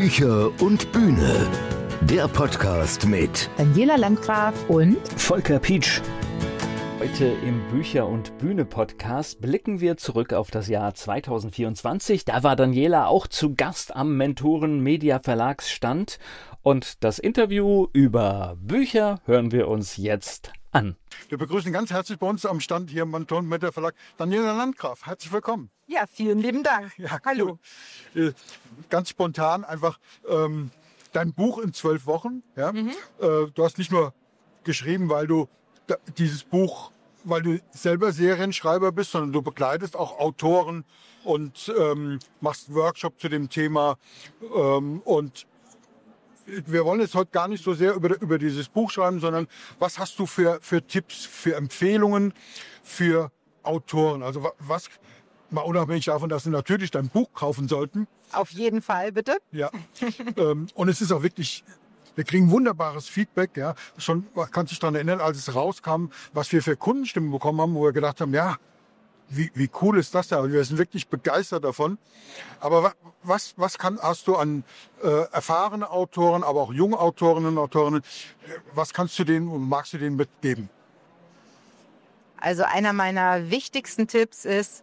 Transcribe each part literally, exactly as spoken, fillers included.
Bücher und Bühne. Der Podcast mit Daniela Landgraf und Volker Pietsch. Heute im Bücher- und Bühne-Podcast blicken wir zurück auf das Jahr zweitausendvierundzwanzig. Da war Daniela auch zu Gast am Mentoren Media Verlagsstand. Und das Interview über Bücher hören wir uns jetzt an. Wir begrüßen ganz herzlich bei uns am Stand hier im Mentoren Media Verlag Daniela Landgraf. Herzlich willkommen. ja, vielen lieben Dank. Ja, Hallo. Cool. Äh, ganz spontan einfach ähm, dein Buch in zwölf Wochen. Ja? Mhm. Äh, du hast nicht nur geschrieben, weil du da, dieses Buch, weil du selber Serienschreiber bist, sondern du begleitest auch Autoren und ähm, machst Workshop zu dem Thema. Ähm, und wir wollen jetzt heute gar nicht so sehr über, über dieses Buch schreiben, sondern was hast du für, für Tipps, für Empfehlungen für Autoren? Also was, mal unabhängig davon, dass sie natürlich dein Buch kaufen sollten. Auf jeden Fall, bitte. Ja. ähm, und es ist auch wirklich, wir kriegen wunderbares Feedback. Ja. Schon, man kann sich daran erinnern, als es rauskam, was wir für Kundenstimmen bekommen haben, wo wir gedacht haben, ja, Wie, wie cool ist das da? Wir sind wirklich begeistert davon. Aber was, was kann, hast du an äh, erfahrene Autoren, aber auch junge Autorinnen und Autorinnen, was kannst du denen und magst du denen mitgeben? Also einer meiner wichtigsten Tipps ist,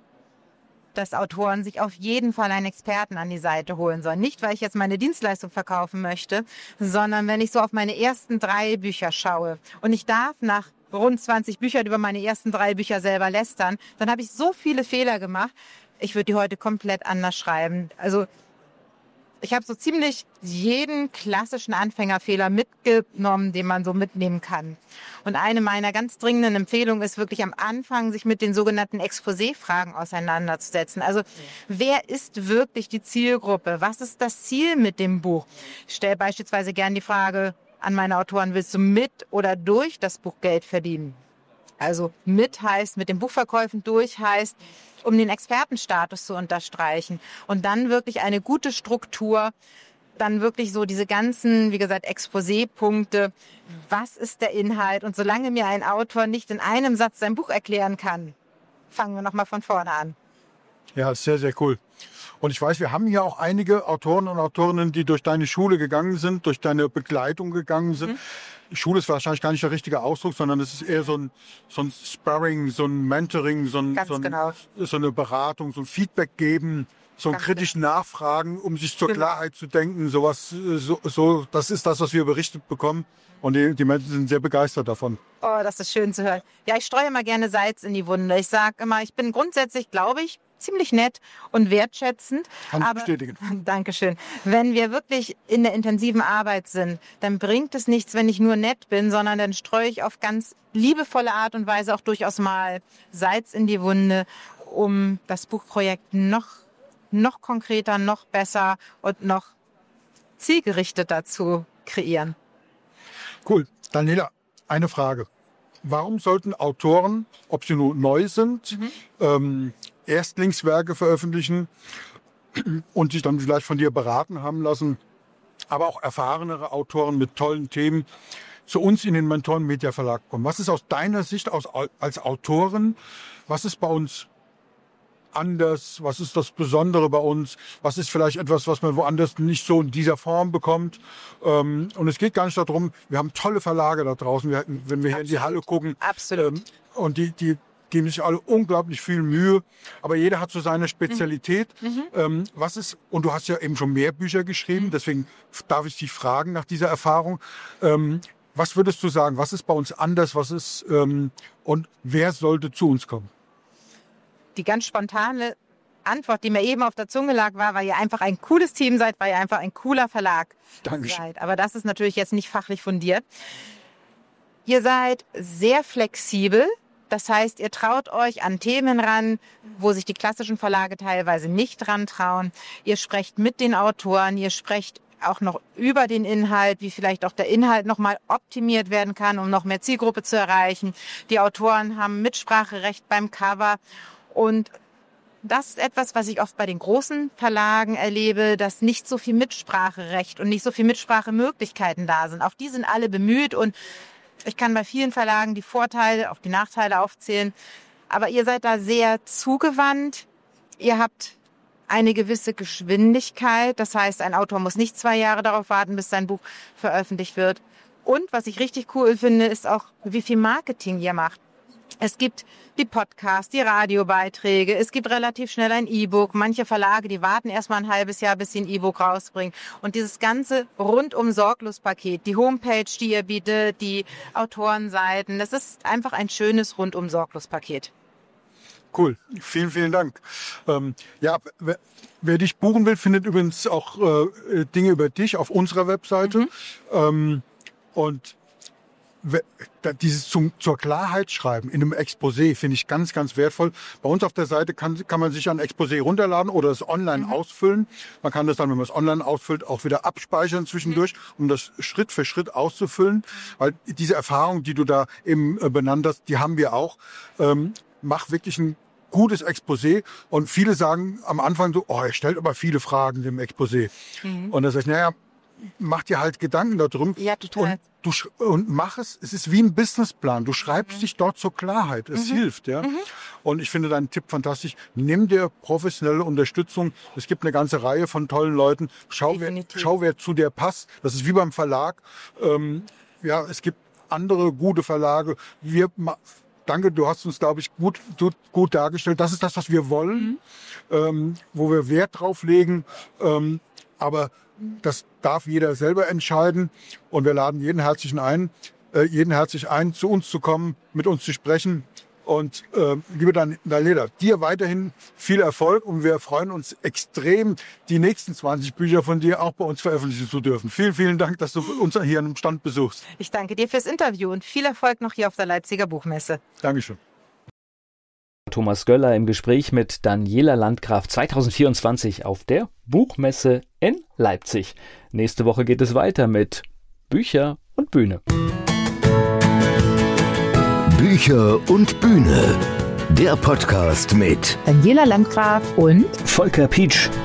dass Autoren sich auf jeden Fall einen Experten an die Seite holen sollen. Nicht, weil ich jetzt meine Dienstleistung verkaufen möchte, sondern wenn ich so auf meine ersten drei Bücher schaue und ich darf nach rund zwanzig Büchern über meine ersten drei Bücher selber lästern, dann habe ich so viele Fehler gemacht. Ich würde die heute komplett anders schreiben. Also ich habe so ziemlich jeden klassischen Anfängerfehler mitgenommen, den man so mitnehmen kann. Und eine meiner ganz dringenden Empfehlungen ist wirklich am Anfang, sich mit den sogenannten Exposé-Fragen auseinanderzusetzen. Also wer ist wirklich die Zielgruppe? Was ist das Ziel mit dem Buch? Ich stelle beispielsweise gern die Frage an meine Autoren, willst du mit oder durch das Buch Geld verdienen? Also mit heißt, mit den Buchverkäufen, durch heißt, um den Expertenstatus zu unterstreichen. Und dann wirklich eine gute Struktur, dann wirklich so diese ganzen, wie gesagt, Exposé-Punkte. Was ist der Inhalt? Und solange mir ein Autor nicht in einem Satz sein Buch erklären kann, fangen wir nochmal von vorne an. Ja, sehr, sehr cool. Und ich weiß, wir haben hier auch einige Autoren und Autorinnen, die durch deine Schule gegangen sind, durch deine Begleitung gegangen sind. Mhm. Schule ist wahrscheinlich gar nicht der richtige Ausdruck, sondern es ist eher so ein, so ein Sparring, so ein Mentoring, so, ein, so, ein, genau. so eine Beratung, so ein Feedback geben, so ein kritisch genau. Nachfragen, um sich zur genau. Klarheit zu denken. Sowas, so, so, das ist das, was wir berichtet bekommen. Und die, die Menschen sind sehr begeistert davon. Oh, das ist schön zu hören. Ja, ich streue immer gerne Salz in die Wunde. Ich sage immer, ich bin grundsätzlich, glaube ich, ziemlich nett und wertschätzend. Kann ich aber, bestätigen. Dankeschön. Wenn wir wirklich in der intensiven Arbeit sind, dann bringt es nichts, wenn ich nur nett bin, sondern dann streue ich auf ganz liebevolle Art und Weise auch durchaus mal Salz in die Wunde, um das Buchprojekt noch, noch konkreter, noch besser und noch zielgerichteter zu kreieren. Cool. Daniela, eine Frage. Warum sollten Autoren, ob sie nun neu sind, mhm. ähm, Erstlingswerke veröffentlichen und sich dann vielleicht von dir beraten haben lassen, aber auch erfahrenere Autoren mit tollen Themen zu uns in den Mentoren Media Verlag kommen? Was ist aus deiner Sicht aus, als Autorin, was ist bei uns anders? Was ist das Besondere bei uns? Was ist vielleicht etwas, was man woanders nicht so in dieser Form bekommt? Ähm, und es geht gar nicht darum, wir haben tolle Verlage da draußen, wir, wenn wir hier Absolut. in die Halle gucken. Absolut. Ähm, und die, die geben sich alle unglaublich viel Mühe, aber jeder hat so seine Spezialität. Mhm. Ähm, was ist, und du hast ja eben schon mehr Bücher geschrieben, mhm. deswegen darf ich dich fragen nach dieser Erfahrung. Ähm, was würdest du sagen, was ist bei uns anders, was ist, ähm, und wer sollte zu uns kommen? Die ganz spontane Antwort, die mir eben auf der Zunge lag, war, weil ihr einfach ein cooles Team seid, weil ihr einfach ein cooler Verlag Dankeschön. seid. Aber das ist natürlich jetzt nicht fachlich fundiert. Ihr seid sehr flexibel. Das heißt, ihr traut euch an Themen ran, wo sich die klassischen Verlage teilweise nicht dran trauen. Ihr sprecht mit den Autoren, ihr sprecht auch noch über den Inhalt, wie vielleicht auch der Inhalt noch mal optimiert werden kann, um noch mehr Zielgruppe zu erreichen. Die Autoren haben Mitspracherecht beim Cover. Und das ist etwas, was ich oft bei den großen Verlagen erlebe, dass nicht so viel Mitspracherecht und nicht so viel Mitsprachemöglichkeiten da sind. Auch die sind alle bemüht und ich kann bei vielen Verlagen die Vorteile, auch die Nachteile aufzählen. Aber ihr seid da sehr zugewandt. Ihr habt eine gewisse Geschwindigkeit. Das heißt, ein Autor muss nicht zwei Jahre darauf warten, bis sein Buch veröffentlicht wird. Und was ich richtig cool finde, ist auch, wie viel Marketing ihr macht. Es gibt die Podcasts, die Radiobeiträge, es gibt relativ schnell ein E-Book. Manche Verlage, die warten erst mal ein halbes Jahr, bis sie ein E-Book rausbringen. Und dieses ganze rundum sorglos Paket, die Homepage, die ihr bietet, die Autorenseiten, das ist einfach ein schönes rundum sorglos Paket. Cool, vielen, vielen Dank. Ähm, ja, wer, wer dich buchen will, findet übrigens auch äh, Dinge über dich auf unserer Webseite. Mhm. Ähm, und dieses zum, zur Klarheit schreiben in einem Exposé finde ich ganz, ganz wertvoll. Bei uns auf der Seite kann, kann man sich ein Exposé runterladen oder es online mhm. ausfüllen. Man kann das dann, wenn man es online ausfüllt, auch wieder abspeichern zwischendurch, mhm. um das Schritt für Schritt auszufüllen. Weil diese Erfahrung, die du da eben äh, benannt hast, die haben wir auch. Ähm, mach wirklich ein gutes Exposé. Und viele sagen am Anfang so, oh, er stellt aber viele Fragen im Exposé. Mhm. Und dann sag ich, naja, mach dir halt Gedanken darum. Ja, total. Und, du, und mach es. Es ist wie ein Businessplan. Du schreibst mhm. dich dort zur Klarheit. Es mhm. hilft, ja. Mhm. Und ich finde deinen Tipp fantastisch. Nimm dir professionelle Unterstützung. Es gibt eine ganze Reihe von tollen Leuten. Schau, wer, schau wer zu dir passt. Das ist wie beim Verlag. Ähm, ja, es gibt andere gute Verlage. Wir Danke, du hast uns, glaube ich, gut, gut, gut dargestellt. Das ist das, was wir wollen, mhm. ähm, wo wir Wert drauf legen. Ähm, aber das darf jeder selber entscheiden. Und wir laden jeden herzlichen ein, äh, jeden herzlich ein, zu uns zu kommen, mit uns zu sprechen. Und äh, liebe Daniela, dir weiterhin viel Erfolg und wir freuen uns extrem, die nächsten zwanzig Bücher von dir auch bei uns veröffentlichen zu dürfen. Vielen, vielen Dank, dass du uns hier am Stand besuchst. Ich danke dir fürs Interview und viel Erfolg noch hier auf der Leipziger Buchmesse. Dankeschön. Thomas Göller im Gespräch mit Daniela Landgraf zwanzig vierundzwanzig auf der Buchmesse in Leipzig. Nächste Woche geht es weiter mit Bücher und Bühne. Bücher und Bühne. Der Podcast mit Daniela Landgraf und Volker Pietsch.